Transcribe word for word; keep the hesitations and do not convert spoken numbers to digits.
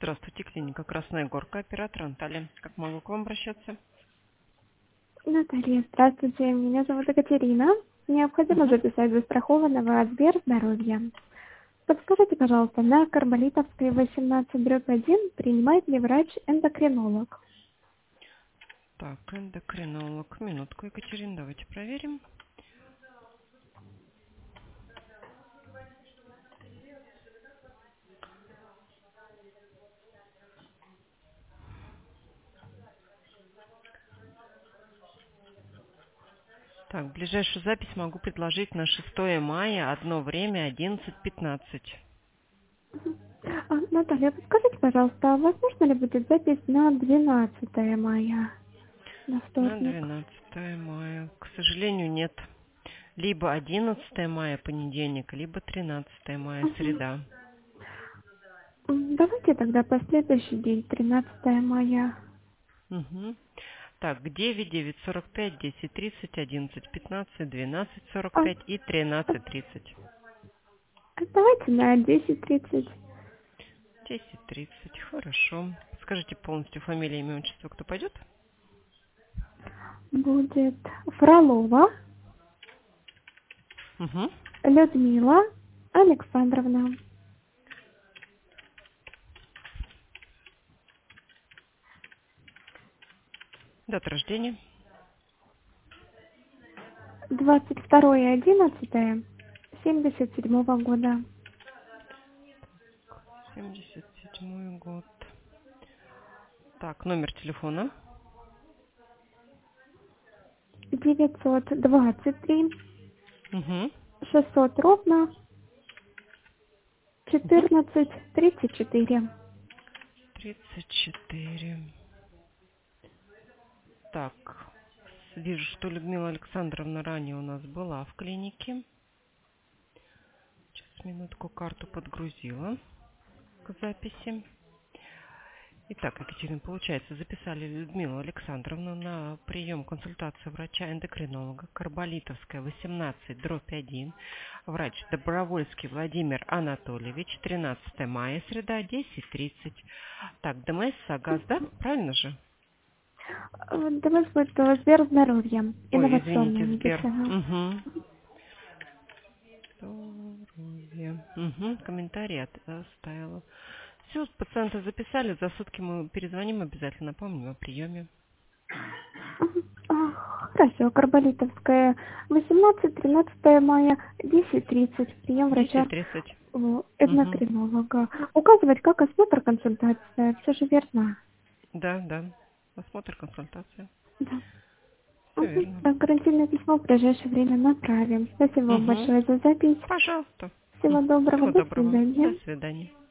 Здравствуйте, клиника Красная Горка, оператор Анталия. Как могу к вам обращаться? Наталья, здравствуйте. Меня зовут Екатерина. Необходимо Угу. записать застрахованного Сбер здоровья. Подскажите, пожалуйста, на Карболитовской восемнадцать дробь один принимает ли врач-эндокринолог? Так, эндокринолог. Минутку, Екатерина, давайте проверим. Так, ближайшую запись могу предложить на шестое мая, одно время, одиннадцать пятнадцать. А, Наталья, подскажите, пожалуйста, а возможно ли будет запись на двенадцатое мая, на На вторник? двенадцатое мая. К сожалению, нет. Либо одиннадцатое мая, понедельник, либо тринадцатое мая, Мгм. среда. М, Давайте тогда последующий день, тринадцатое мая. Угу. Так, девять, девять сорок пять, десять тридцать, одиннадцать пятнадцать, двенадцать сорок А, пять и а, тринадцать тридцать. давайте на десять тридцать. десять тридцать, хорошо. Скажите полностью фамилия, имя, отчество, кто пойдет? Будет Фролова Угу. Людмила Александровна. Дата рождения. двадцать второе одиннадцатое семьдесят седьмого года. семьдесят седьмой год. Так, номер телефона. девятьсот двадцать три Угу. шестьсот ровно Угу. четырнадцать тридцать четыре. тридцать четыре. Так, вижу, что Людмила Александровна ранее у нас была в клинике. Сейчас минутку карту подгрузила к записи. Итак, Екатерина, получается, записали Людмилу Александровну на прием консультацию врача-эндокринолога Карболитовская, восемнадцать дробь один. Врач Добровольский Владимир Анатольевич, тринадцатое мая, среда, десять тридцать. Так, ДМС, САГАЗ, да? Правильно же? Э, Давай будет э, Сбер здоровья. Ой, Инновационная извините, Сбер. медицина. Угу. Здоровье. Угу. Комментарий от- оставила. Все, пациента записали. За сутки мы перезвоним обязательно, напомним о приеме. Мгм. А, Хорошо, Карболитовская восемнадцать тринадцатое мая десять тридцать. Прием десять врача тридцать. э, Угу. эндокринолога. Указывать как осмотр консультация. Все же верно. Да, да. Осмотр, консультация. Да. Все Мгм. верно. Так, гарантийное письмо в ближайшее время направим. Спасибо вам Угу. большое за запись. Пожалуйста. Всего М. доброго. Всего До доброго. До свидания. свидания.